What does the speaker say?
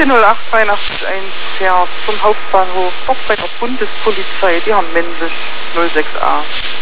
40882 fährt zum Hauptbahnhof, dort bei der Bundespolizei, die haben Mensisch 06a.